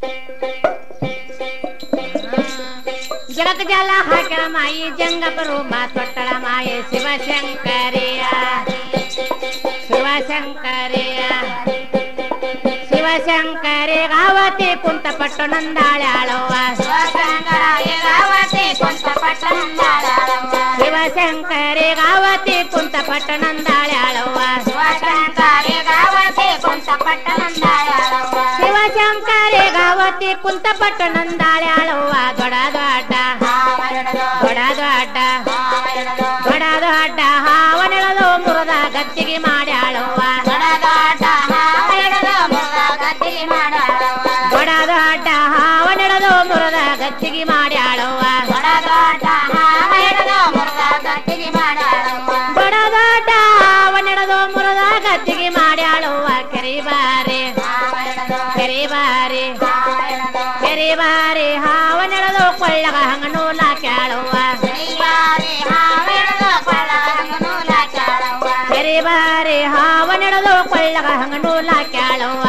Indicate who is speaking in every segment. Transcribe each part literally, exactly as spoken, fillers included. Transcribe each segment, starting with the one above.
Speaker 1: ಜಗತ್ ಜಲ ಹಾಕಳ ಮಾಯಿ ಜಂಗಪರು ಮಾತೊಟ್ಟಳ ಮಾಯೆ ಶಿವಶಂಕರಿಯ ಶಿವಶಂಕರಿಯ ಶಿವಶಂಕರಿ ಗಾವತಿ ಕುಂತಪಟ್ಟು ನಂದಾಳ್ಯಾಳವ್ವ
Speaker 2: ಶಿವಶಂಕರಿ ಗಾವತಿ ಕುಂತಪಟ್ಟು ನಂದಾಳ್ಯಾಳವ್ವ
Speaker 1: ಶಿವಶಂಕರಿ ಗಾವತಿ ಕುಂತಪಟ್ಟು ನಂದಾಳ್ಯಾಳವ್ವ
Speaker 2: ಶಿವಶಂಕರಿ ಗಾವತಿ ಕುಂತಪಟ್ಟು ನಂದಾಳ್ಯಾಳವ್ವ
Speaker 1: ಶಿವಶಂಕರಿ ಗಾವತಿ ಕುಂತಪಟ್ಟು ನಂದಾಳ್ಯಾಳವ್ವ ದೊಡ ದೊಡ್ಡ ದೊಡ ದೊಡ್ಡ ದೊಡ ದೊಡ್ಡ ಹಾವನೆಳದು ಮುರದ ಗದ್ದಿಗೆ ಮಾಡ್ಯಾಳವ್ವ
Speaker 2: ದೊಡ ದೊಡ್ಡ ಹಾವನೆಳದು ಮುರದ ಗದ್ದಿಗೆ ಮಾಡ್ಯಾಳವ್ವ
Speaker 1: ದೊಡ ದೊಡ್ಡ ಹಾವನೆಳದು ಮುರದ ಗದ್ದಿಗೆ ಮಾಡ್ಯಾಳವ್ವ
Speaker 2: ದೊಡ ದೊಡ್ಡ ಹಾವನೆಳದು ಮುರದ ಗದ್ದಿಗೆ ಮಾಡ್ಯಾಳವ್ವ
Speaker 1: ದೊಡ ದೊಡ್ಡ ಹಾವನೆಳದು ಮುರದ ಗದ್ದಿಗೆ ಮಾಡ್ಯಾಳವ್ವ ಕೆರಿಬಾರಿ ಕೆರಿಬಾರಿ ಕೆರಿಬಾರಿ ಹಾವನೆಳದು ಕೊಳ್ಳಗ ಹಂಗನೂಲ ಕ್ಯಾಳವ್ವ ಕೆರಿಬಾರಿ ಹಾವನೆಳದು ಕೊಳ್ಳಗ ಹಂಗನೂಲ ಕ್ಯಾಳವ್ವ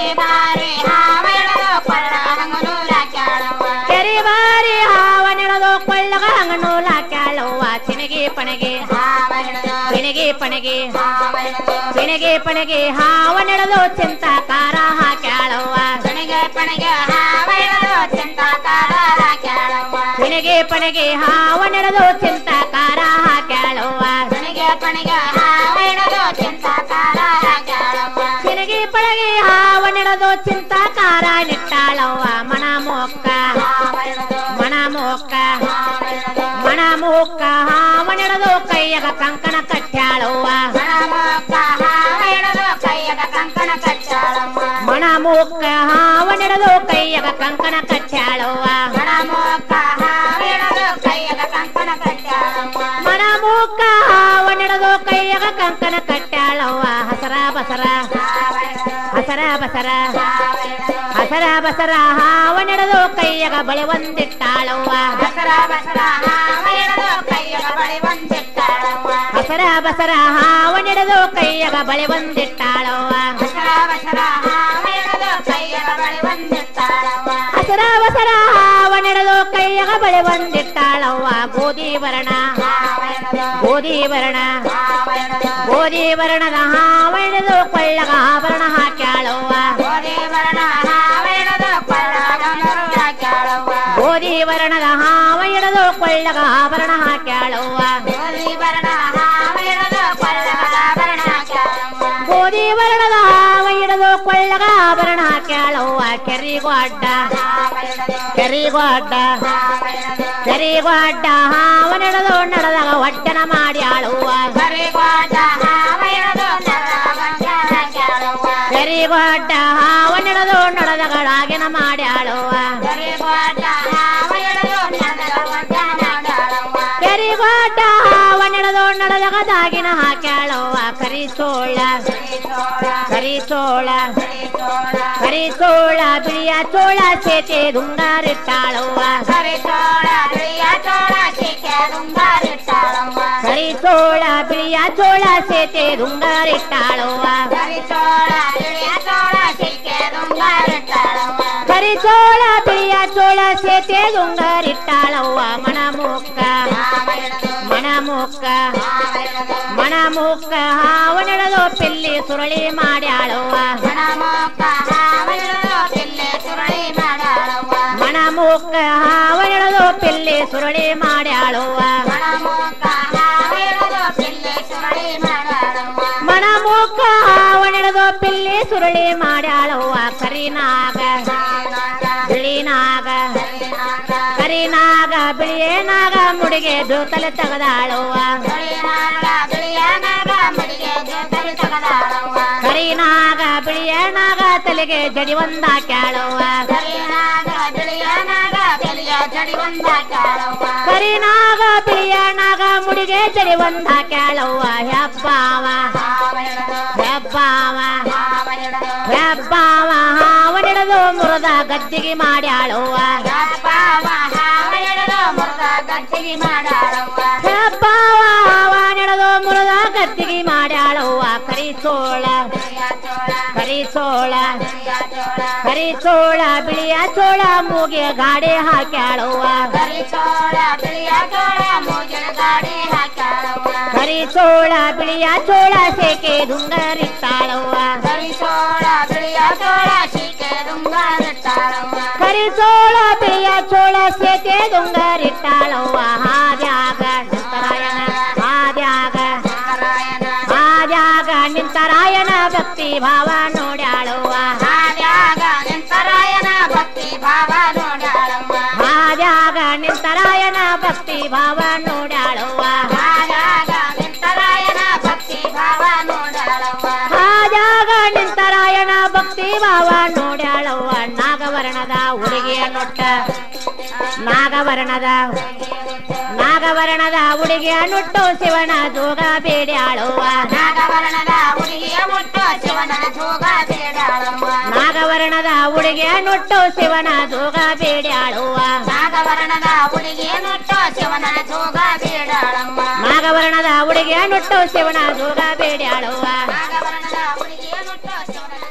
Speaker 1: ಕೆರಿಬಾರಿ ಹಾವನೆಳದು ಕೊಳ್ಳಗ ಹಂಗನೂಲ ಕ್ಯಾಳವ್ವ ಚಿನಗಿ ಪಣಗಿ ಚಿನಗಿ ಪಣಗಿ ಚಿನಗಿ ಪಣಗಿ ಹಾವನೆಳದು ಚಿಂತಾಕಾರ ಹಾಕ್ಯಾಳವ್ವ
Speaker 2: ಚಿನಗೆ ಪಣಗೆ ಹಾವನೆಳದು ಚಿಂತಾಕಾರ ಹಾಕ್ಯಾಳವ್ವ
Speaker 1: ಚಿನಗಿ ಪಣಗಿ ಹಾವನೆಳದು ಚಿಂತಾಕಾರ ಹಾಕ್ಯಾಳವ್ವ
Speaker 2: ಚಿನಗೆ ಪಣಗೆ ಹಾವನೆಳದು ಚಿಂತಾಕಾರ ಹಾಕ್ಯಾಳವ್ವ
Speaker 1: ಚಿನಗಿ ಪಣಗಿ ಹಾವನೆಳದು ಚಿಂತಾಕಾರ ನಿಟ್ಟಾಳವ್ವ ಮನ ಮೋಕ್ಕ ಮನ ಮೋಕ್ಕ ಮನ ಮೋಕ್ಕ ಹಾವನೆಳದು ಕೈಯಗ ಕಂಕಣ ಕಟ್ಟ್ಯಾಳವ್ವ ಮನ ಮೂಕ ಹಾವನೆಳದು ಕೈಯಗ ಕಂಕಣ ಕಟ್ಟ್ಯಾಳವ್ವ ಮನ ಮೂಕ ಹಾವನೆಳದು ಕೈಯಗ ಕಂಕಣ ಕಟ್ಟ್ಯಾಳವ್ವ ಹಸರ ಬಸರ ಹಸರ ಬಸರ ಹಸರ ಬಸರ ಹಾವನೆಳದು ಕೈಯಗ ಬಳಿ ಒಂದಿಟ್ಟಾಳವ್ವ
Speaker 2: ಹಸರ ಬಸರ ಹಾವನೆಳದು ಕೈಯಗ ಬಳಿ ಒಂದಿಟ್ಟಾಳವ್ವ
Speaker 1: ಹಸರ ಬಸರ ಹಾವನೆಳದು ಕೈಯಗ ಬಳಿ ಒಂದಿಟ್ಟಾಳವ್ವ
Speaker 2: ಹಸರ ಬಸರ ಹಾವನೆಳದು ಕೈಯಗ ಬಳಿ ಒಂದಿಟ್ಟಾಳವ್ವ
Speaker 1: ಹಸರ ಬಸರ ಹಾವನೆಳದು ಕೈಯಗ ಬಳಿ ಒಂದಿಟ್ಟಾಳವ್ವ ಗೋಧಿ ವರ್ಣ ಗೋಧಿ ವರ್ಣ ಗೋಧಿ ವರ್ಣದ ಹಾವನೆಳದು ಕೊಳ್ಳಗ ಆಭರಣ ಹಾಕ್ಯಾಳವ್ವ
Speaker 2: ಗೋಧಿ ವರ್ಣ ಹಾವನೆಳದು ಕೊಳ್ಳಗ ಹಾಕ್ಯಾಳವ್ವ
Speaker 1: ಗೋಧಿ ವರ್ಣದ ಹಾವನೆಳದು ಕೊಳ್ಳಗ ಆಭರಣ ಹಾಕ್ಯಾಳವ್ವ
Speaker 2: ಗೋಧಿ ವರ್ಣ ಹಾವನೆಳದು ಕೊಳ್ಳಗ ಆಭರಣ ಹಾಕ್ಯಾಳವ್ವ
Speaker 1: ಗೋಧಿ ವರ್ಣದ ಹಾವನೆಳದು ಕೊಳ್ಳಗ ಆಭರಣ ಹಾಕ್ಯಾಳವ್ವ ಕೆರಿಗೊಡ್ಡ ಕೆರಿಗೊಡ್ಡ ಕೆರಿಗೊಡ್ಡ ಹಾವನೆಳದು ನಡೆದಾಗ ಒಡ್ಡನ ಮಾಡ್ಯಾಳವ್ವ ಕೆರಿಗೊಡ್ಡ ಹಾವನೆಳದು ನಡೆದಗಳಾಗಿನ ಮಾಡ್ಯಾಳವ್ವ ಕೆರಿಗೊಡ್ಡ ಹಾವನೆಳದು ನಡೆದಾಗ ದಾಗಿನ ಹಾಕ್ಯಾಳವ್ವ ಕರಿಸೋಳ ಕರಿಸೋಳ ಕರಿಸೋಳ ಬಿಳಿಯ ಚೋಳ ಸೇತೆ ದುಂಗಾರಿಟ್ಟಾಳವ್ವ
Speaker 2: ಕರಿಸೋಳ ಬಿಳಿಯ ಚೋಳ ಸೇತೆ ದುಂಗಾರಿಟ್ಟಾಳವ್ವ
Speaker 1: ಕರಿಸೋಳ ಬಿಳಿಯ ಚೋಳ ಸೇತೆ ದುಂಗಾರಿಟ್ಟಾಳವ್ವ
Speaker 2: ಕರಿಸೋಳ ಬಿಳಿಯ ಚೋಳ ಸೇತೆ ದುಂಗಾರಿಟ್ಟಾಳವ್ವ
Speaker 1: ಕರಿಸೋಳ ಬಿಳಿಯ ಚೋಳ ಸೇತೆ ದುಂಗಾರಿಟ್ಟಾಳವ್ವ ಮನ ಮೂಕ ಮನ ಮೂಕ ಮನ ಮೂಕ ಹಾವನೆಳದು ಪಿಲ್ಲಿ ಸುರಳಿ ಮಾಡ್ಯಾಳವ್ವ
Speaker 2: ಮನ ಮೂಕ ಹಾವನೆಳದು ಪಿಲ್ಲಿ ಸುರಳಿ ಮಾಡ್ಯಾಳವ್ವ
Speaker 1: ಮನ ಮೂಕ ಹಾವನೆಳದು ಪಿಲ್ಲಿ ಸುರಳಿ ಮಾಡ್ಯಾಳವ್ವ
Speaker 2: ಮನ ಮೂಕ ಹಾವನೆಳದು ಪಿಲ್ಲಿ ಸುರಳಿ ಮಾಡ್ಯಾಳವ್ವ
Speaker 1: ಮನ ಮೂಕ ಹಾವನೆಳದು ಪಿಲ್ಲಿ ಸುರಳಿ ಮಾಡ್ಯಾಳವ್ವ ಕರಿನಾಗ ಬಿಳಿನಾಗ ಕರಿನಾಗ ಬಿಳಿಯೇನಾಗ ಮುಡಿಗೆ ಜೋತಲೆ ತಗದಾಳವ್ವ ಕರಿನಾಗ ಬಿಳಿಯೇನಾಗ ತಲೆಗೆ ಜಡಿ ಒಂದಾಕ್ಯಾಳವ್ವ ಕರಿನಾಗ ಬಿಳಿಯೇನಾಗ ಮುಡಿಗೆ ಜಡಿ ಒಂದಾಕ್ಯಾಳವ್ವ ಹೆಬ್ಬಾವ ಹೆಬ್ಬಾವ ಹೆಬ್ಬಾವ ಹಾವನೆಳದು ಮುರದ ಗದ್ದಿಗೆ ಮಾಡ್ಯಾಳವ್ವ ಹೆಬ್ಬಾವ ಹಾವನೆಳದು ಮುರದ ಗದ್ದಿಗೆ ಮಾಡ್ಯಾಳವ್ವ ಕರಿಸೋಳ ಕರಿ ಚೋಳ
Speaker 2: ಬಿಳಿಯ ಚೋಳ
Speaker 1: ಕರಿ ಚೋಳ ಬಿಳಿಯ ಚೋಳ ಮೂಗೆ ಗಾಡಿ ಹಾಕ್ಯಾಳವ್ವ
Speaker 2: ಕರಿ ಚೋಳ ಬಿಳಿಯ ಚೋಳ ಮೂಗಿನ ಗಾಡಿ ಹಾಕ್ಯಾಳವ್ವ
Speaker 1: ಕರಿ ಚೋಳ ಬಿಳಿಯ ಚೋಳ ಸೇಕೆ ದುಂಗರಿಟ್ಟಾಳವ್ವ
Speaker 2: ಕರಿ ಚೋಳ ಬಿಳಿಯ ಚೋಳ ಶೀಕೆ ದುಂಗಾರಿಟ್ಟಾಳವ್ವ
Speaker 1: ಕರಿ ಚೋಳ ಬಿಳಿಯ ಚೋಳ ಸೇಕೆ ದುಂಗರಿಟ್ಟಾಳವ್ವ ಹಾದ್ಯಾಗ ನಿಂತರಾಯಣ ಹಾದ್ಯಾಗ
Speaker 2: ನಾರಾಯಣ
Speaker 1: ಹಾದ್ಯಾಗ ನಿಂತರಾಯಣ ಭಕ್ತಿ ಭಾವ ನೋಡ್ಯಾಳವ್ವ
Speaker 2: ಹಾದ್ಯಾಗ ನಿಂತರಾಯನ ಭಕ್ತಿ ಭಾವ ನೋಡ್ಯಾಳವ್ವ
Speaker 1: ಹಾದ್ಯಾಗ ನಿಂತರಾಯಣ ಭಕ್ತಿ ಭಾವ ನೋಡ್ಯಾಳವ್ವ
Speaker 2: ಹಾದ್ಯಾಗ ನಿಂತರಾಯನ ಭಕ್ತಿ ಭಾವ ನೋಡ್ಯಾಳವ್ವ
Speaker 1: ಹಾದ್ಯಾಗ ನಿಂತರಾಯಣ ಭಕ್ತಿ ಭಾವ ನೋಡ್ಯಾಳವ್ವ ನಾಗವರ್ಣದ ಹುಡುಗಿಯ ನೊಟ್ಟ ನಾಗವರ್ಣದ ನಾಗವರ್ಣದ ಹುಡುಗಿಯ ನುಟ್ಟು ಶಿವನ ಜೋಗ ಬೇಡ್ಯಾಳವ್ವ
Speaker 2: ನಾಗವರ್ಣದ ಹುಡುಗಿಯ ಮುಟ್ಟು ಶಿವನ ಜೋಗ ಬೇಡಾಳವ್ವ
Speaker 1: ನಾಗವರ್ಣದ ಹುಡುಗಿಯ ನುಟ್ಟು ಶಿವನ ಜೋಗ ಬೇಡ್ಯಾಳವ್ವ
Speaker 2: ನಾಗವರ್ಣದ ಹುಡುಗಿಯ ನುಟ್ಟು ಶಿವನ ಜೋಗ ಬೇಡಾಳವ್ವ
Speaker 1: ನಾಗವರ್ಣದ ಹುಡುಗಿಯ ನುಟ್ಟು ಶಿವನ ಜೋಗ ಬೇಡ್ಯಾಳವ್ವ
Speaker 2: ನಾಗವರ್ಣದ ಹುಡುಗಿಯ ನುಟ್ಟು ಶಿವನ